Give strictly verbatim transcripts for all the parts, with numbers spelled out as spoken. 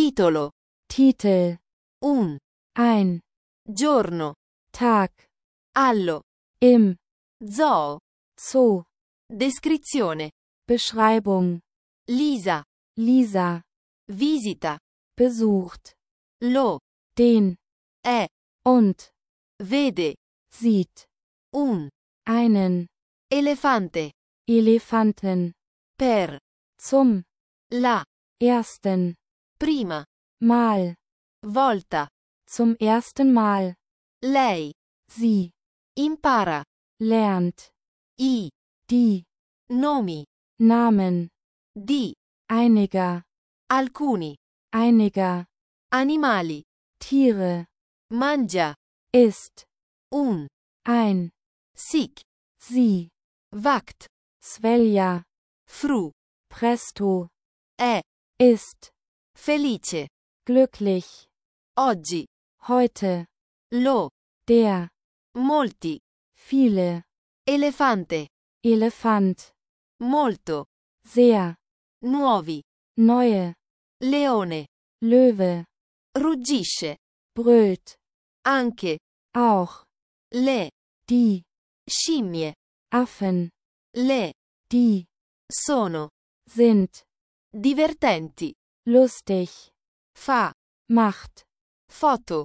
Titolo. Titel, Un. ein, Giorno. Tag, Allo. im, Zoo. Zoo, Descrizione. Beschreibung, Lisa. Lisa, Visita. besucht, Lo. den, È. und, Vede. sieht, Un. einen, Elefante. Elefanten, Per. zum, La. ersten, Prima. Mal, Volta. zum ersten Mal, Lei. sie, Impara. lernt, I. die, Nomi. Namen, Di. einiger, Alcuni. einiger, Animali. Tiere, Mangia. ist, Un. ein, Sic. sie, Vact. Svelja, Fru. presto, È. ist, Felice. glücklich, Oggi. heute, Lo. der, Molti. viele, Elefante. Elefant, Molto. sehr, Nuovi. neue, Leone. Löwe, Ruggisce. brüllt, Anche. auch, Le. die, Scimmie. Affen, Le. die, Sono. sind, Divertenti. lustig, Fa. macht, Foto.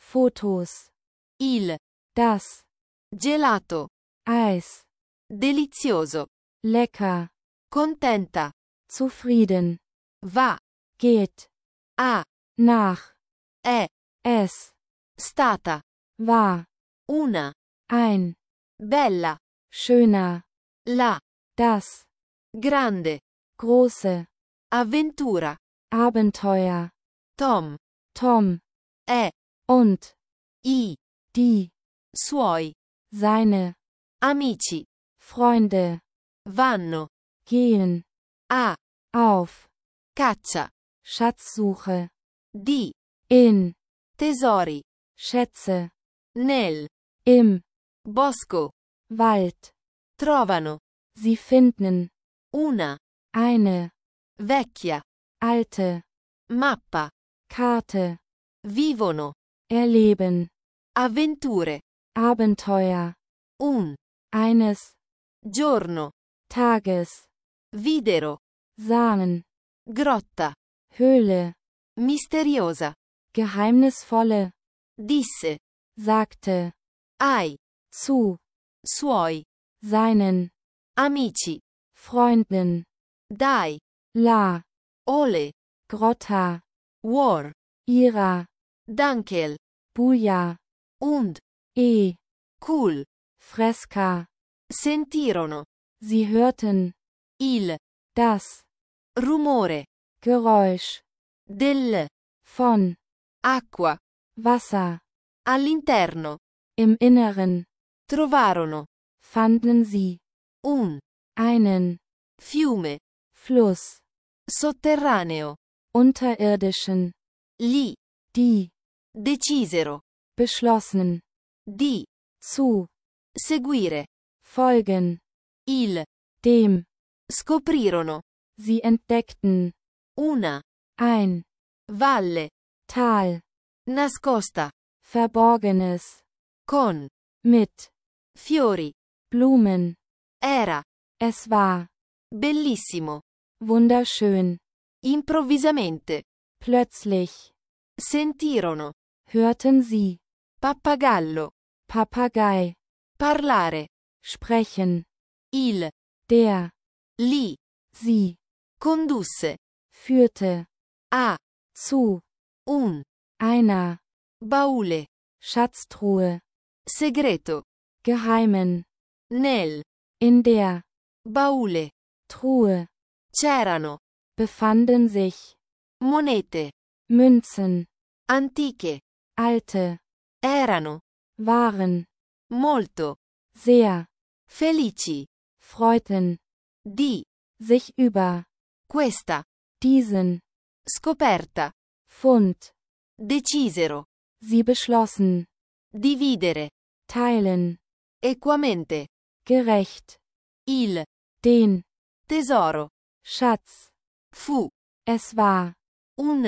Fotos, Il. das, Gelato. Eis, Delizioso. lecker, Contenta. zufrieden, Va. geht, A. nach, È. es, Stata. war, Una. ein, Bella. schöner, La. das, Grande. große, Avventura. Abenteuer, Tom. Tom, È. und, I. die, Suoi. seine, Amici. Freunde, Vanno. gehen, A. auf, Caccia. Schatzsuche, Di. in, Tesori. Schätze, Nel. im, Bosco. Wald, Trovano. sie finden, Una. eine, Vecchia. alte, Mappa. Karte, Vivono. erleben, Avventure. Abenteuer, Un. eines, Giorno. Tages, Videro. sahen, Grotta. Höhle, Misteriosa. geheimnisvolle, Disse. sagte, Ai. zu, Suoi. seinen, Amici. Freunden, Dai. la, Ole. Grotta, War. Ira, Dankel. Buja, Und. e, Cool. Fresca, Sentirono. sie hörten, Il. das, Rumore. Geräusch, Del. von, Acqua. Wasser, All'interno. im Inneren, Trovarono. fanden sie, Un. einen, Fiume. Fluss, Sotterraneo. unterirdischen, Lì. die, Decisero. beschlossen, Di. zu, Seguire. folgen, Il. dem, Scoprirono. sie entdeckten, Una. ein, Valle. Tal, Nascosta. Verborgenes, Con. mit, Fiori. Blumen, Era. es war, Bellissimo. wunderschön, Improvvisamente. plötzlich, Sentirono. hörten sie, Pappagallo. Papagei, Parlare. sprechen, Il. der, Lì. sie, Condusse. führte, A. zu, Un. einer, Baule. Schatztruhe, Segreto. geheimen, Nel. in der, Baule. Truhe, C'erano. befanden sich, Monete. Münzen, Antiche. alte, Erano. waren, Molto. sehr, Felici. freuten, Di. sich über, Questa. diesen, Scoperta. Fund, Decisero. sie beschlossen, Dividere. teilen, Equamente. gerecht, Il. den, Tesoro. Schatz, Fu. es war, Un.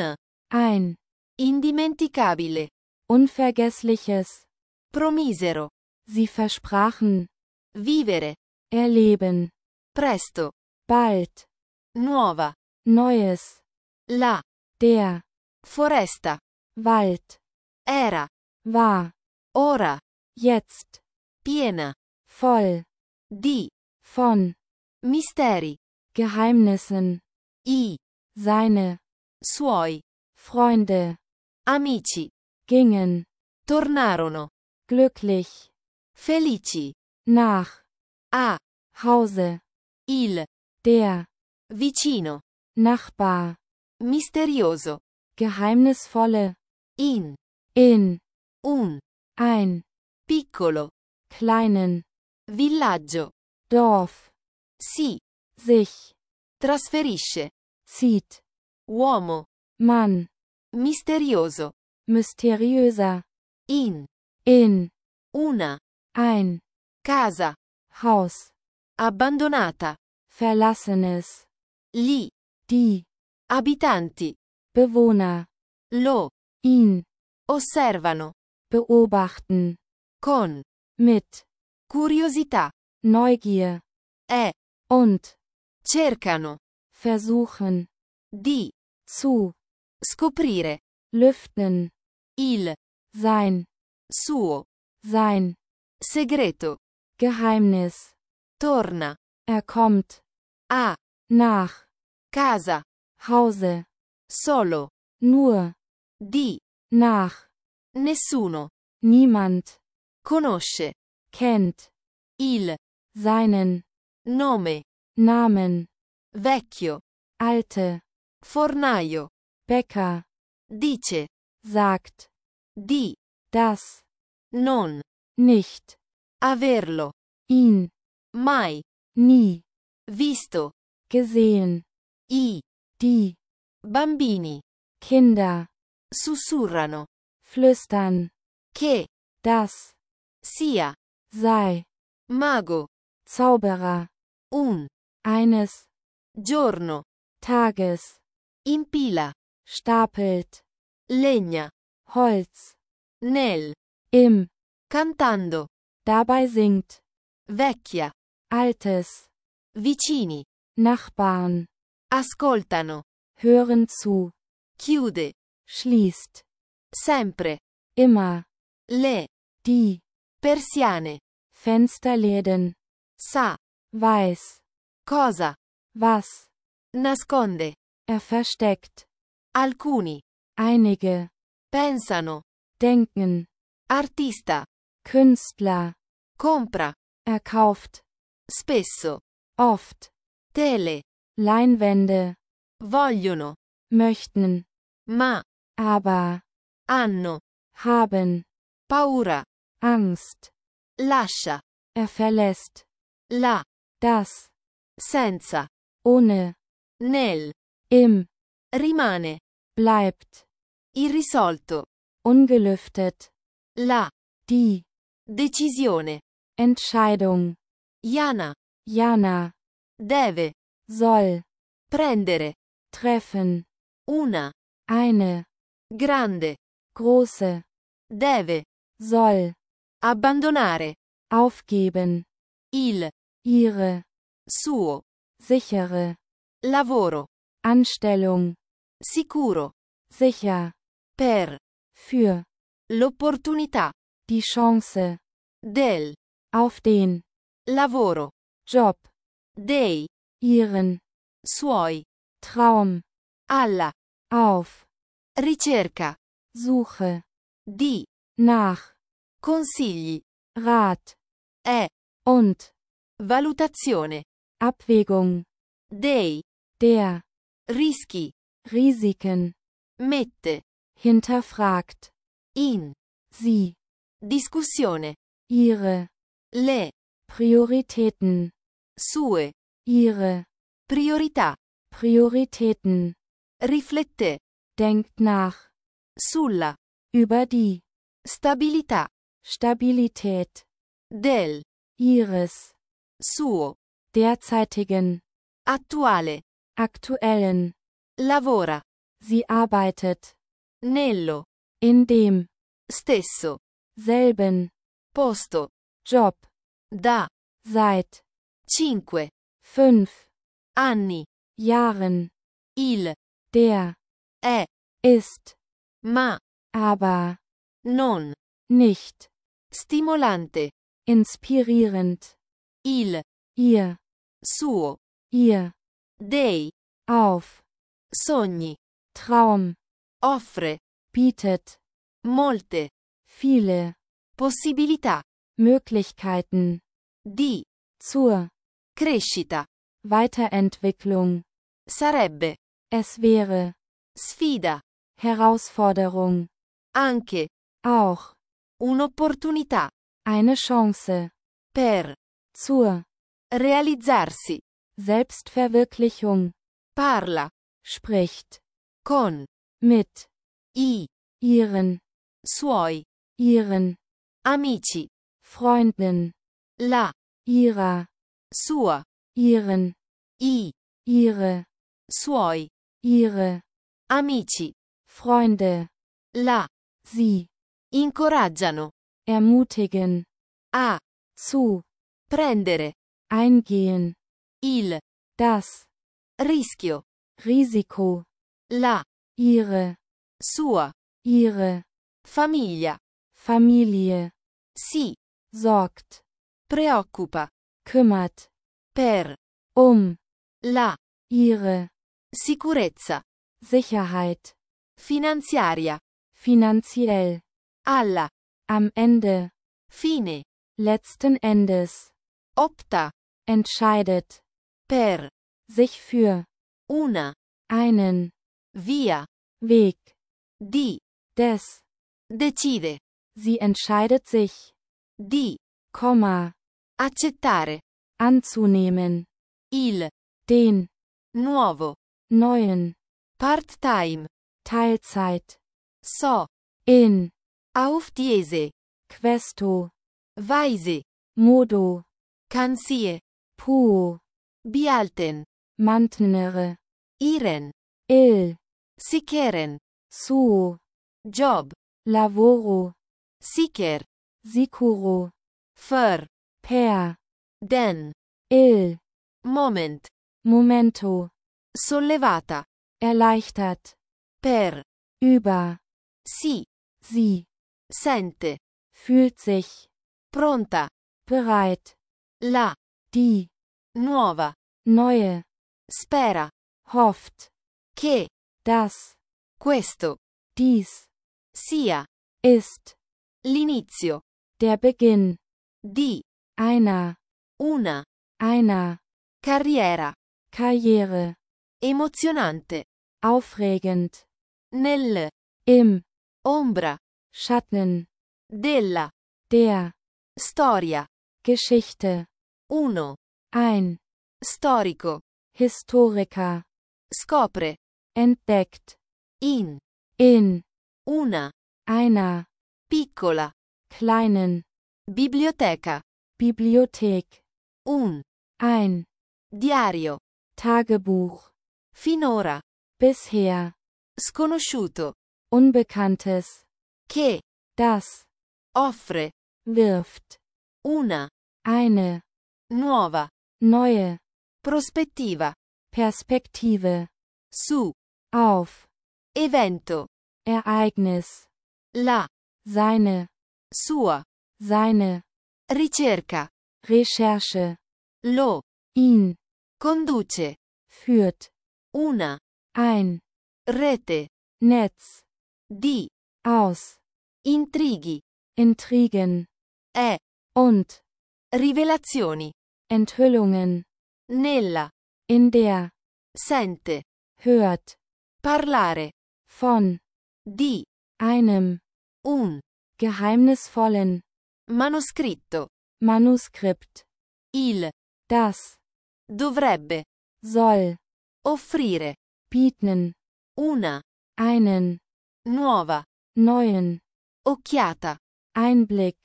ein, indimenticabile, unvergessliches, promisero, sie versprachen, vivere, erleben, presto, bald, nuova, Neues, la, der, foresta, Wald, era, war, ora, jetzt, piena, voll, di, von, misteri, Geheimnissen, i, seine, suoi, Freunde, amici, gingen, tornarono, glücklich, felici, nach, a, Hause, il, der, vicino, Nachbar, misterioso, geheimnisvolle, in, in, un, ein, piccolo, kleinen, villaggio, Dorf, si, sich, trasferisce, zieht, uomo, Mann, misterioso, mysteriöser, in, in, una, ein, casa, Haus, abbandonata, verlassenes, gli, die, abitanti, Bewohner, lo, ihn, osservano, beobachten, con, mit, curiosità, Neugier, e, und, cercano, versuchen, di, zu, scoprire, lüften, il, sein, suo, sein, segreto, Geheimnis, torna, er kommt, a, nach, casa, Hause, solo, nur, di, nach, nessuno, niemand, conosce, kennt, il, seinen, nome, Namen, vecchio, alte, fornaio, Bäcker, dice, sagt, di, das, non, nicht, averlo, ihn, mai, nie, visto, gesehen, i, die, bambini, Kinder, sussurrano, flüstern, che, das, sia, sei, mago, Zauberer, un, eines, giorno, Tages, impila, stapelt, legna, Holz, nel, im, cantando, dabei singt, vecchia, altes, vicini, Nachbarn, ascoltano, hören zu, chiude, schließt, sempre, immer, le, die, persiane, Fensterläden, sa, weiß, cosa, was, nasconde, er versteckt, alcuni, einige, pensano, denken, artista, Künstler, compra, er kauft, spesso, oft, tele, Leinwände, vogliono, möchten, ma, aber, hanno, haben, paura, Angst, lascia, er verlässt, la, das, senza, ohne, nel, im, rimane, bleibt, irrisolto, ungelüftet, la, die, decisione, Entscheidung, Jana, Jana, deve, soll, prendere, treffen, una, eine, grande, große, deve, soll, abbandonare, aufgeben, il, ihre, suo, sichere, lavoro, Anstellung, sicuro, sicher, per, für, l'opportunità, die Chance, del, auf den, lavoro, Job, dei, ihren, suoi, Traum, alla, auf, ricerca, Suche, di, nach, consigli, Rat, e, und, valutazione, Abwägung, dei, der, rischi, Risiken, mette, hinterfragt, in, sie, discussione, ihre, le, Prioritäten, sue, ihre, priorità, Prioritäten, riflette, denkt nach, sulla, über die, stabilità, Stabilität, del, ihres, suo, derzeitigen, attuale, aktuellen, lavora, sie arbeitet, nello, in dem, stesso, selben, posto, Job, da, seit, cinque, fünf, anni, Jahren, il, der, è, ist, ma, aber, non, nicht, stimolante, inspirierend, il, ihr, suo, ihr, dei, auf, sogni, Traum, offre, bietet, molte, viele, possibilità, Möglichkeiten, di, zur, crescita, Weiterentwicklung, sarebbe, es wäre, sfida, Herausforderung, anche, auch, un'opportunità, eine Chance, per, zur, realizzarsi, Selbstverwirklichung, parla, spricht, con, mit, i, ihren, suoi, ihren, amici, Freunden, la, ihrer, sua, ihren, i, ihre, suoi, ihre, amici, Freunde, la, sie, incoraggiano, ermutigen, a, zu, prendere, eingehen, il, das, rischio, Risiko, la, ihre, sua, ihre, famiglia, Familie, si, sorgt, preoccupa, kümmert, per, um, la, ihre, sicurezza, Sicherheit, finanziaria, finanziell, alla, am Ende, fine, letzten Endes, opta, entscheidet, per, sich für, una, einen, via, Weg, di, des, decide, sie entscheidet sich, di, Komma, accettare, anzunehmen, il, den, nuovo, neuen, part-time, Teilzeit, so, in, auf diese, questo, weise, modo, kansie, puo, bialten, mantnere, iren, il, sikeren, suo, job, lavoro, siker, sicuro, för, per, den, il, moment, momento, sollevata, erleichtert, per, über, si, sie, sente, fühlt sich, pronta, bereit, la, die, nuova, neue, spera, hofft, che, das, questo, dies, sia, ist, l'inizio, der Beginn, di, einer, una, einer, carriera, Karriere, emozionante, aufregend, nel, im, ombra, Schatten, della, der, storia, Geschichte, uno, ein, storico, Historiker, scopre, entdeckt, in, in, una, einer, piccola, kleinen, biblioteca, Bibliothek, un, ein, diario, Tagebuch, finora, bisher, sconosciuto, Unbekanntes, che, das, offre, wirft, una, eine, nuova, neue, prospettiva, Perspektive, su, auf, evento, Ereignis, la, seine, sua, seine, ricerca, Recherche, lo, ihn, conduce, führt, una, ein, rete, Netz, di, aus, intrighi, Intrigen, è, und, rivelazioni, Enthüllungen, nella, in der, sente, hört, parlare, von, di, einem, un, geheimnisvollen, manoscritto, Manuskript, il, das, dovrebbe, soll, offrire, bieten, una, einen, nuova, neuen, occhiata, Einblick,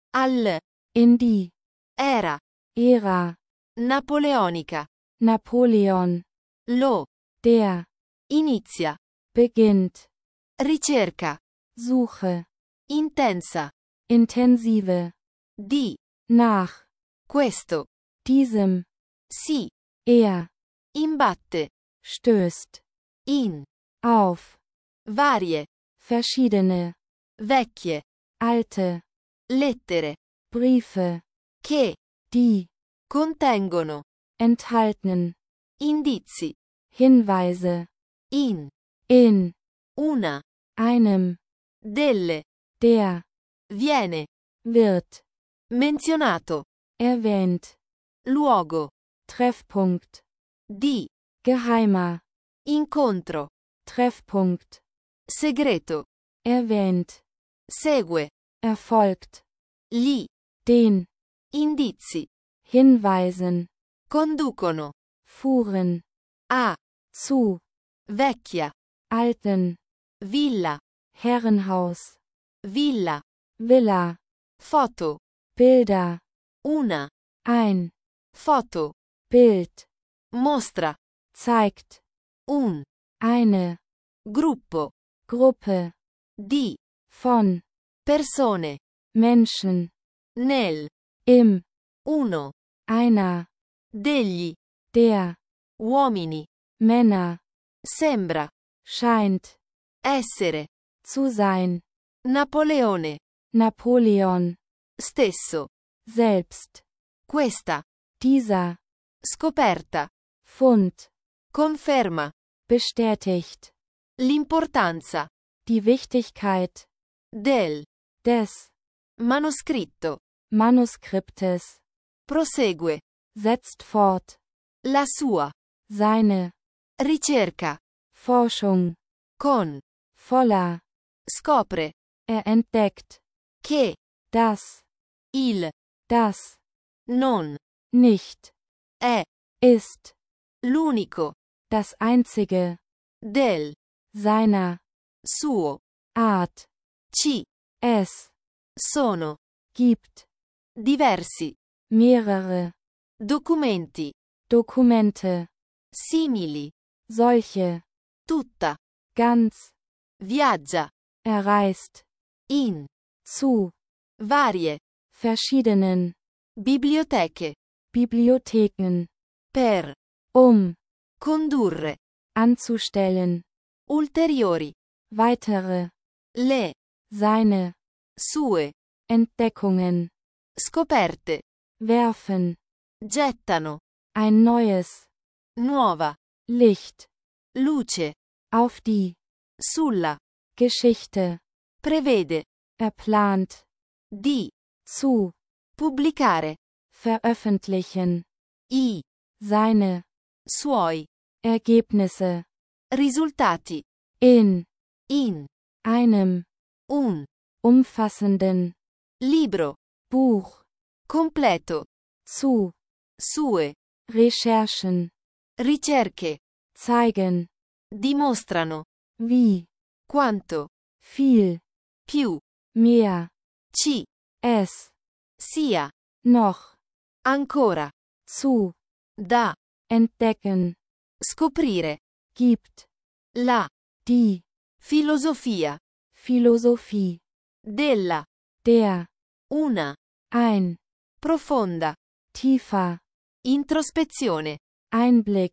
al, in die, era, Ära, napoleonica, Napoleon, lo, der, inizia, beginnt, Ricerca. Suche, Intensa. intensive, Di. nach, Questo. diesem, Si. er, Imbatte. stößt, In. auf, Varie. verschiedene, Vecchie. alte, Lettere. Briefe, Che. die, Contengono. enthalten, Indizi. Hinweise, In. in, Una. einem, Delle. der, Viene. wird, Menzionato. erwähnt, Luogo. Treffpunkt, Di. geheimer, Incontro. Treffpunkt, Segreto. erwähnt, Segue. erfolgt, Gli. den, Indizi. hinweisen, Conducono. fuhren, A. zu, Vecchia. alten, Villa. Herrenhaus, Villa. Villa, Foto. Bilder, Una. ein, Foto. Bild, Mostra. zeigt, Un. eine, Gruppo. Gruppe, Di. von, Persone. Menschen, Nel. im, Uno. einer, Degli. der, Uomini. Männer, Sembra. scheint, Essere. zu sein, Napoleone. Napoleon, Stesso. selbst, Questa. dieser, Scoperta. Fund, Conferma. bestätigt, L'importanza. die Wichtigkeit, Del. des, Manoscritto. Manuskriptes, Prosegue. setzt fort, La sua. seine, Ricerca. Forschung, Con. voller, Scopre. er entdeckt, Che. das, Il. das, Non. nicht, È. ist, L'unico. das einzige, Del. seiner, Suo. Art, Ci. es, Sono. gibt, Diversi. mehrere, Documenti. Dokumente, Simili. solche, Tutta. ganz, Viaggia. er reist, In. zu, Varie. verschiedenen, Biblioteche. Bibliotheken, Per. um, Condurre. anzustellen, Ulteriori. weitere, Le. seine, Sue. Entdeckungen, Scoperte. werfen, Gettano. ein neues, Nuova. Licht, Luce. auf die, Sulla. Geschichte, Prevede. er plant, Di. zu, Pubblicare. veröffentlichen, I. seine, Suoi. Ergebnisse, Risultati. in, In. einem, Un. umfassenden, Libro. Buch, Completo. zu, Sue. Recherchen, Ricerche. zeigen, Dimostrano. wie, Quanto. viel, Più. mehr, Ci. es, Sia. noch, Ancora. zu, Da. entdecken, Scoprire. gibt, La. die, Filosofia. Philosophie, Della. der, Una. ein, Profonda. tiefer, Introspezione. Einblick,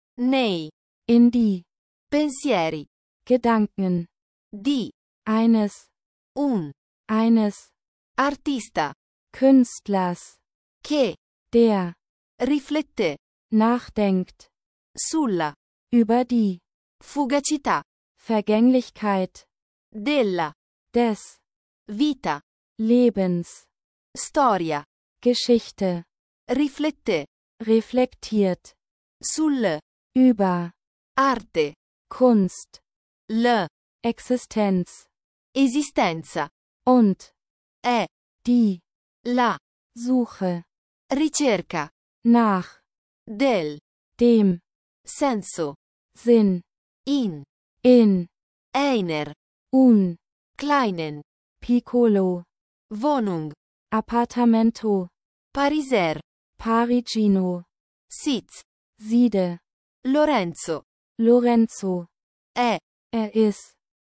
Nei. in die, Pensieri. Gedanken, Di. eines, Un. eines, Artista. Künstlers, Che. der, Riflette. nachdenkt, Sulla. über die, Fugacità. Vergänglichkeit, Della. des, Vita. Lebens, Storia. Geschichte, Riflette. reflektiert, Sul. über, Arte. Kunst, L. Existenz, Esistenza. und, È. die, La. Suche, Ricerca. nach, Del. dem, Senso. Sinn, In. in, Einer. un, Kleinen. Piccolo, Wohnung. Appartamento, Pariser. Parigino, Sitz. Siede, Lorenzo. Lorenzo, È. er ist,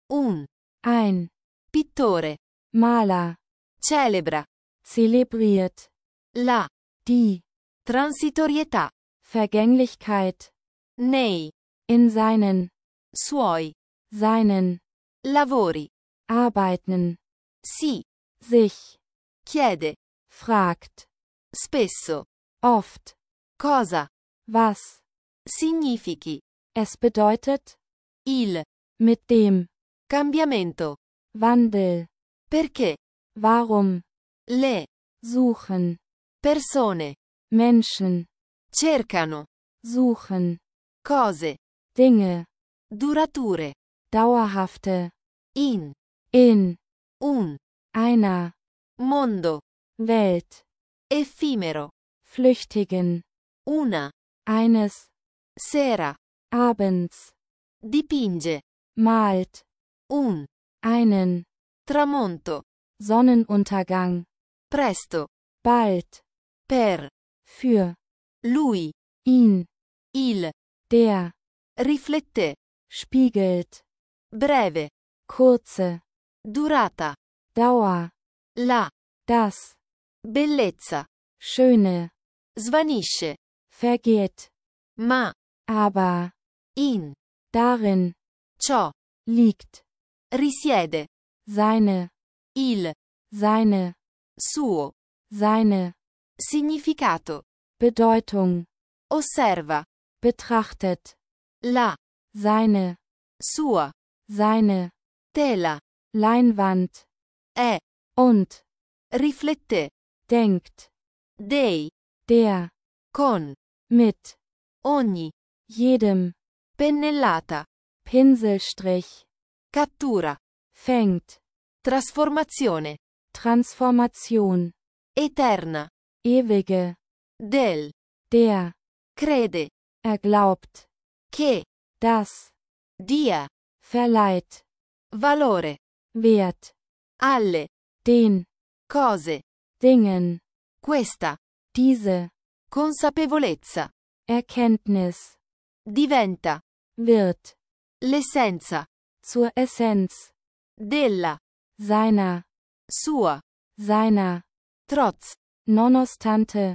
Un ein, pittore Maler, celebra zelebriert, la die transitorietà Vergänglichkeit, nei in seinen, suoi seinen, lavori. Arbeiten, Si sich, chiede fragt, spesso oft, cosa was, significhi es bedeutet, il mit dem, cambiamento. Wandel, Perché warum, le suchen, persone Menschen, cercano suchen, cose Dinge, durature dauerhafte, in in, un einer, mondo Welt, effimero. flüchtigen, Una eines, sera abends, dipinge malt, un einen, tramonto Sonnenuntergang, presto bald, per für, lui. ihn, Il der, riflette spiegelt, breve kurze, durata. Dauer, La das, bellezza schöne, svanisce, vergeht, ma aber, in darin, ciò liegt, risiede seine, il seine, suo seine, significato. Bedeutung, Osserva betrachtet, la seine, sua seine, tela Leinwand, è und, riflette denkt, dei der, con mit, ogni jedem, pennellata Pinselstrich, cattura fängt, trasformazione Transformation, eterna ewige, del der, crede er glaubt, che das, dia verleiht, valore Wert, alle den, cose. Dingen, Questa diese, consapevolezza Erkenntnis, diventa wird, l'essenza zur Essenz, della seiner, sua seiner, trotz nonostante,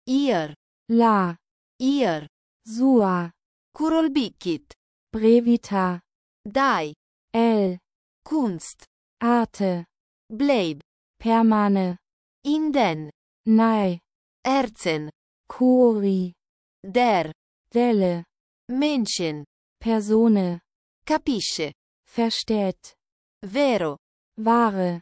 ir la, ir sua, curolbicit brevita, dai el, Kunst arte, bleib permane, in den nei, Herzen curi, der Welle, Menschen Persone, capisce versteht, vero wahre,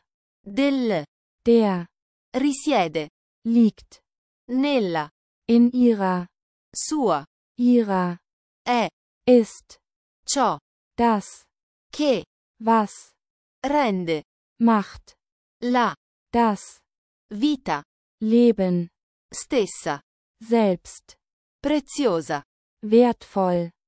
del der, risiede liegt, nella in ihrer, sua ihrer, è ist, ciò das, che was, rende macht, la das, vita Leben, stessa selbst, preziosa. wertvoll,